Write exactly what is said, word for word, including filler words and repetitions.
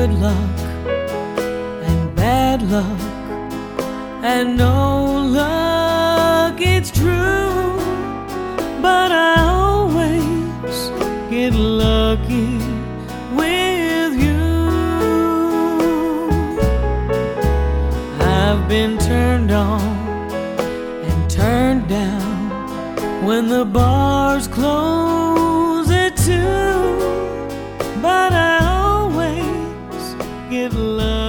good luck and bad luck and no luck, it's true, but I always get lucky with you. I've been turned on and turned down when the bars close at two, but I always get lucky.